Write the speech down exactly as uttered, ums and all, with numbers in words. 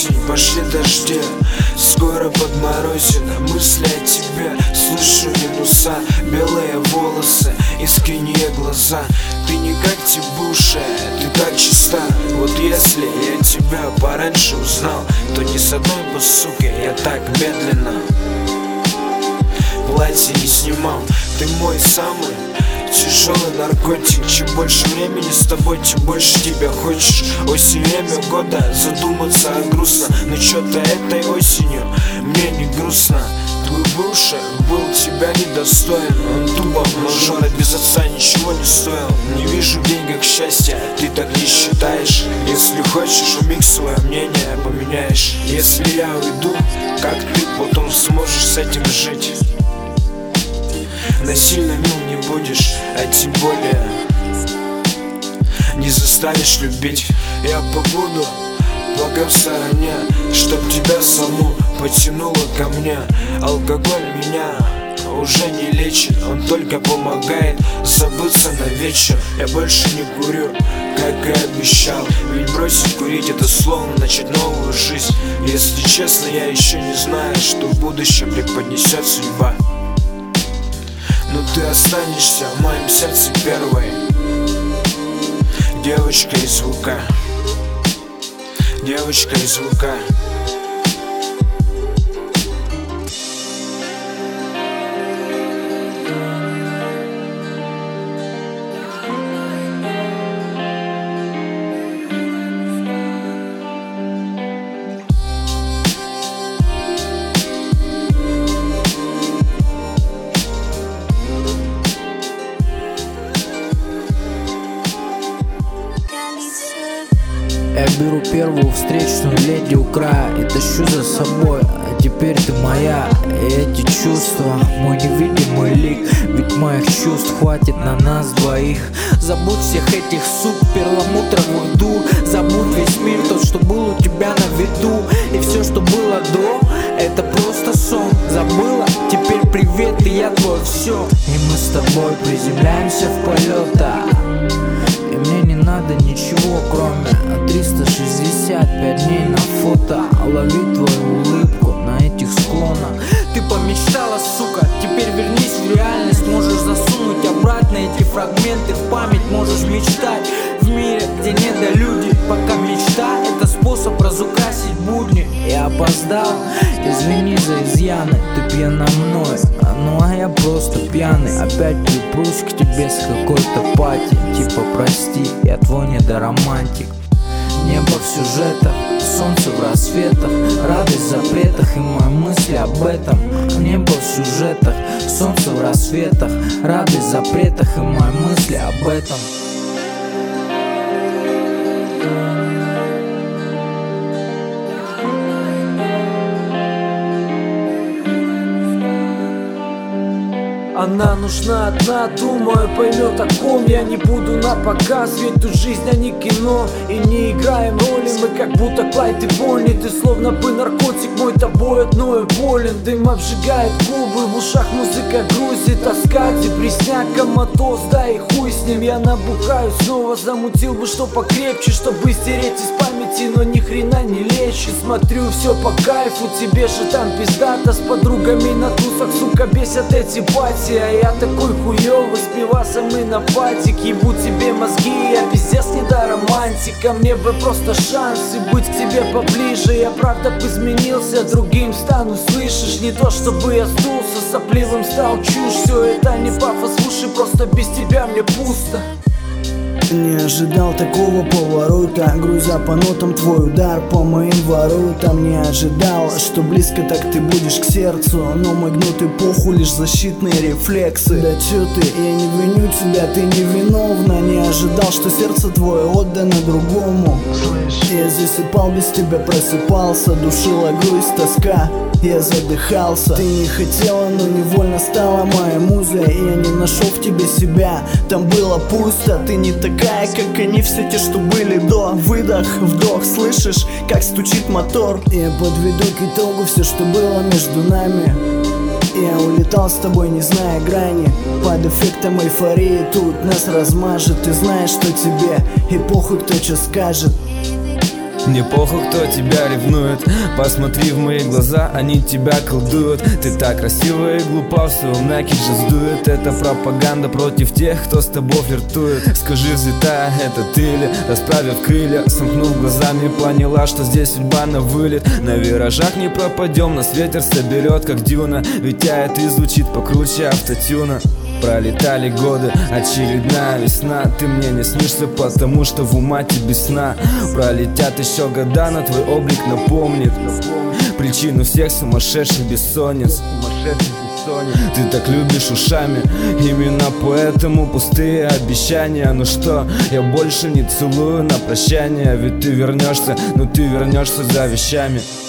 осень, пошли дожди, скоро подморозено. Мысли о тебе, слышу минуса, белые волосы, искренние глаза. Ты не как тебушая, ты так чиста. Вот если я тебя пораньше узнал, то ни с одной бы сукой я так медленно платье не снимал. Ты мой самый тяжелый наркотик. Чем больше времени с тобой, тем больше тебя хочешь. Осень, время года, задуматься грустно. Но чё-то этой осенью мне не грустно. Твой бывший был тебя недостоин. Он тупо мажор, без отца ничего не стоил. Не вижу в деньгах счастья, ты так не считаешь? Если хочешь, вмиг свое мнение поменяешь. Если я уйду, как ты потом сможешь с этим жить? Насильно мил не будешь, а тем более не заставишь любить. Я побуду пока в стороне, чтоб тебя саму потянуло ко мне. Алкоголь меня уже не лечит, он только помогает забыться на вечер. Я больше не курю, как и обещал, ведь бросить курить — это словно начать новую жизнь. Если честно, я еще не знаю, что в будущем преподнесет судьба. Но ты останешься в моем сердце первой, девочка из звука, девочка из звука. Я беру первую встречную леди у края и тащу за собой, а теперь ты моя. И эти чувства, мой невидимый лик, ведь моих чувств хватит на нас двоих. Забудь всех этих сук, перламутровых дур, забудь весь мир, тот, что был у тебя на виду. И все, что было до, это просто сон. Забыла? Теперь привет, и я твой все. И мы с тобой приземляемся в полетах, и мне не надо ничего, кроме триста шестьдесят пять дней на фото. Лови твою улыбку на этих склонах. Ты помечтала, сука, теперь вернись в реальность. Можешь засунуть обратно эти фрагменты в память. Можешь мечтать в мире, где недолюди. Пока мечта — это способ разукрасить будни. Я опоздал, извини за изъяны. Ты пьяна мной, ну а я просто пьяный. Опять припрусь к тебе с какой-то пати. Типа прости, я твой недоромантик. Небо в сюжетах, солнце в рассветах, радость в запретах и мои мысли об этом. Небо в сюжетах, солнце в рассветах, радость в запретах и мои мысли об этом. Она нужна одна, думаю, поймет, о ком я. Не буду на показ, ведь тут жизнь, а не кино. И не играем роли, мы как будто Клайд и Бонни. Ты словно бы наркотик, мой тобой одной болен. Дым обжигает губы, в ушах музыка грузит. Тоска, депресняк, коматоз, да и хуй с ним. Я набухаю снова, замутил бы что покрепче, чтобы стереть из памяти, но ни хрена не лечит. Смотрю, все по кайфу, тебе же там пиздато. С подругами на тусах, сука, бесят эти пати. А я такой хуёвый, с пивасом и на патик. Ебу тебе мозги, я пиздец не до романтика. Мне бы просто шанс и быть к тебе поближе. Я правда бы изменился, другим стану, слышишь? Не то чтобы я сдулся, сопливым стал чушь. Все это не пафос в уши, просто без тебя мне пусто. Не ожидал такого поворота, грузя по нотам твой удар по моим воротам. Не ожидал, что близко так ты будешь к сердцу, но мой гнутый похуй лишь защитные рефлексы. Да чё ты, я не виню тебя, ты невиновна. Не ожидал, что сердце твое отдано другому. Я засыпал, без тебя просыпался, душила грусть, тоска, я задыхался. Ты не хотела, но невольно стала моей музой. Я не нашел в тебе себя, там было пусто. Ты не такая, как они, все те, что были до. Выдох, вдох, слышишь, как стучит мотор. Я подведу к итогу все, что было между нами. Я улетал с тобой, не зная грани. Под эффектом эйфории тут нас размажет. Ты знаешь, что тебе и похуй, кто что скажет. Мне похуй, кто тебя ревнует. Посмотри в мои глаза, они тебя колдуют. Ты так красива и глупа, в своем накидже сдует. Это пропаганда против тех, кто с тобой флиртует. Скажи, взлетая, это ты ли? Расправив крылья, сомкнув глазами, поняла, что здесь судьба на вылет. На виражах не пропадем, нас ветер соберет, как дюна. Ведь тает и звучит покруче автотюна. Пролетали годы, очередная весна. Ты мне не снишься, потому что в ума тебе сна. Пролетят еще года, но твой облик напомнит причину всех сумасшедших бессонниц. Ты так любишь ушами, именно поэтому пустые обещания. Ну что, я больше не целую на прощание. Ведь ты вернешься, но ты вернешься за вещами.